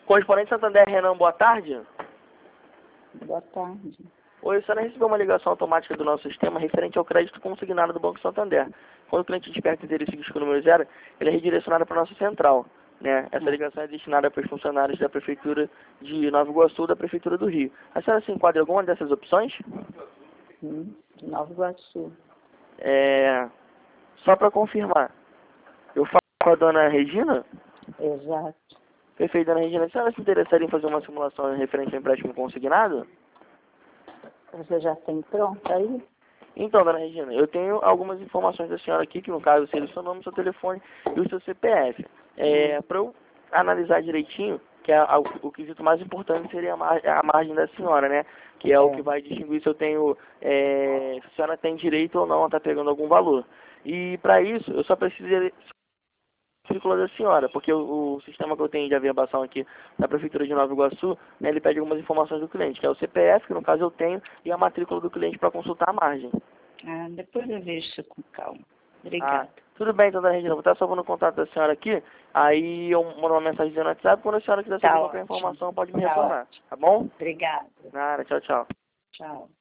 Correspondente Santander, Renan, boa tarde. Boa tarde. Oi, a senhora recebeu uma ligação automática do nosso sistema referente ao crédito consignado do Banco Santander. Quando o cliente desperta interesse em o número 0, ele é redirecionado para a nossa central, né? Essa ligação é destinada para os funcionários da Prefeitura de Nova Iguaçu e da Prefeitura do Rio. A senhora se enquadra em alguma dessas opções? Sim, de Nova Iguaçu. Só para confirmar, eu falo com a dona Regina? Exato. Perfeito, dona Regina. A senhora se interessaria em fazer uma simulação referente ao empréstimo consignado? Você já tem pronto aí? Então, dona Regina, eu tenho algumas informações da senhora aqui, que no caso seria o seu nome, o seu telefone e o seu CPF. Para eu analisar direitinho, que é o quesito mais importante seria a margem da senhora, né? Que é o que vai distinguir se eu tenho, se a senhora tem direito ou não a estar pegando algum valor. E para isso, eu só preciso matrícula da senhora, porque o sistema que eu tenho de averbação aqui na Prefeitura de Nova Iguaçu, né, ele pede algumas informações do cliente, que é o CPF, que no caso eu tenho, e a matrícula do cliente para consultar a margem. Depois eu vejo isso com calma. Obrigada. Tudo bem, então, dona Regina, vou estar salvando o contato da senhora aqui, aí eu mando uma mensagem no WhatsApp, quando a senhora quiser saber qualquer informação, pode me retornar, tá bom? Obrigada. Nada, tchau, tchau. Tchau.